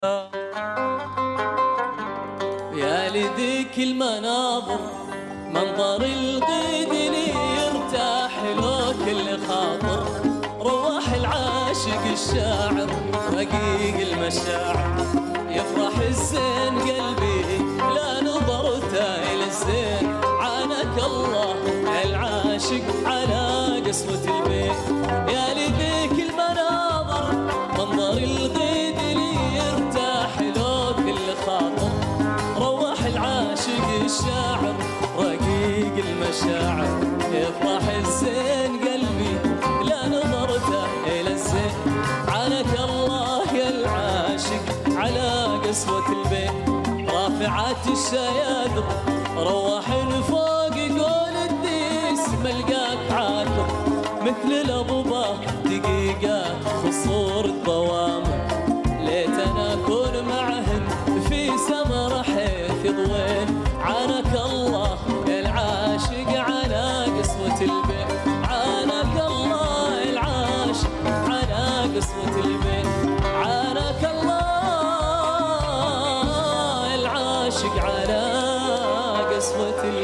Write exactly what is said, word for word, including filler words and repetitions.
يا لذيك المناظر منظر القيد اللي يرتاح له كل خاطر، رواح العاشق الشاعر رقيق المشاعر، يفرح الزين قلبي لا نظرته إلى الزين، عانك الله العاشق على قسوة البيت. يا لذيك المناظر منظر القيد اللي يرتاح له كل خاطر، رواح العاشق الشاعر رقيق المشاعر، يفرح الزين قلبي لا نظرته إلى الزين، عانك الله يا العاشق على قسوة البيت. رافعات الشيادر رواح فوق قول الديس، ملقاك عاكر مثل الأضباء دقيقات خصور الضوامر، ليتنا أكون معهن في سمر حيث ضوين، عانك الله يا العاشق على قسوة البيت، عانك الله العاشق على قسوة البيت، عانك الله العاشق على قسوة البيت.